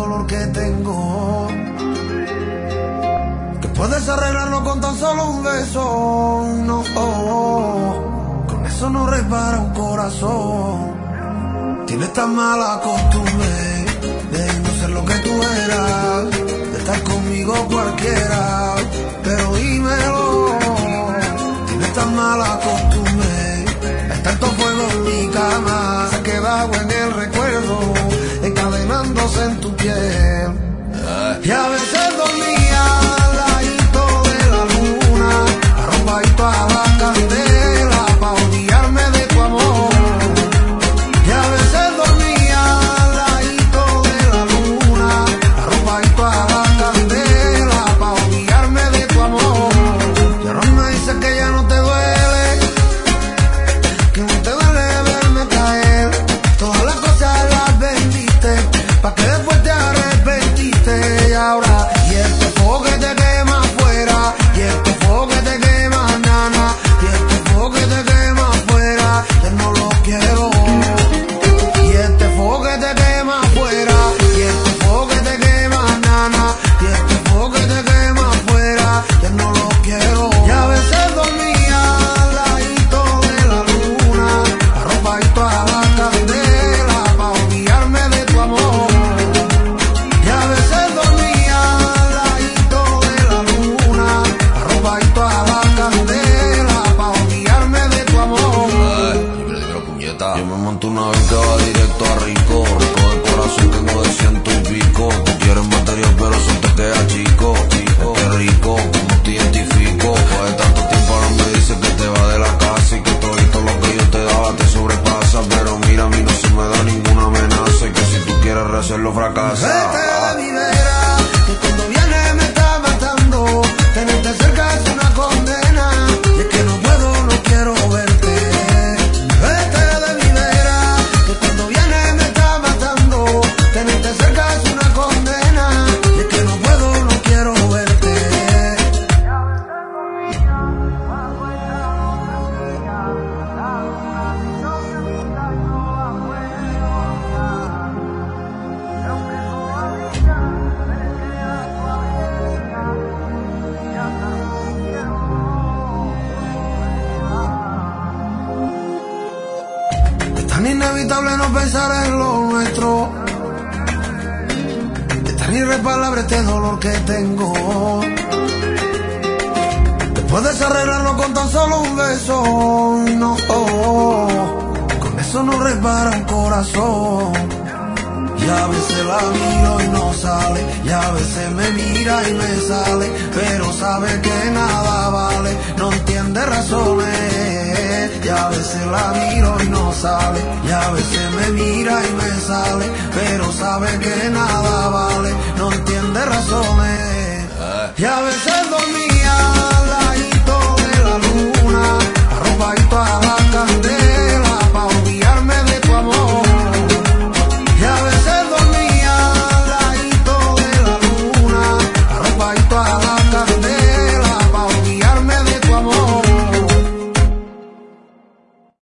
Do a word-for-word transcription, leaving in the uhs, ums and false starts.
dolor que tengo, que puedes arreglarlo con tan solo un beso. No, con eso no repara un corazón. Tienes tan mala costumbre de no ser lo que tú eras, de estar conmigo cualquiera, pero dímelo. Tienes tan mala costumbre, hay tanto fuego en mi cama, se ha quedado en el recuerdo, encadenándose en tu piel. Y a veces dormía al ladito de la luna, arropadito a la candela, pa' olvidarme de tu amor. Y a veces dormía al ladito de la luna, arropadito a la candela, pa' olvidarme de tu amor. Y ahora me dices que ya no te duele, que no te duele verme caer. Todas las cosas las vendiste, pa' que después te arrepentiste. Y ahora, y este fuego que te quema afuera, y este fuego que te quema, nana, y este fuego que te quema afuera, ya no lo quiero. Y este fuego que te quema afuera, y este fuego que te quema, nana, y este fuego que te quema afuera, ya no lo quiero. Y a veces dormía al ladito de la luna, arropadito a la candela, pa' olvidarme de tu amor. Y a veces dormía al ladito de la luna, arropadito a la candela, pa' olvidarme de tu amor. Yo me monto una vez que va directo a rico, rico de corazón, tengo de ciento y pico. Tú quieres material pero eso te queda chico, chico. Qué rico, como te identifico. Después de tanto tiempo ahora me dices que te va de la casa y que todo lo que yo te daba te sobrepasa. Pero mira, a mí no se me da ninguna amenaza y que si tú quieres rehacerlo fracasa. Vete de mi vera, que cuando vienes me está matando. Tenerte cerca es una condena, y es que no puedo, no quiero verte. Vete de mi vera, que cuando vienes me está matando. Tenerte cerca es una condena, y es que no puedo, no quiero verte. Es tan inevitable no pensar en lo nuestro, es tan irreparable este dolor que tengo, que puedes arreglarlo con tan solo un beso. No, con eso no repara un corazón. Y a veces la miro y no sale, y a veces me mira y me sale, pero sabe que nada vale, no entiende razones. Y a veces la miro y no sale, y a veces me mira y me sale, pero sabe que nada vale, no entiende razones. Y a veces dormí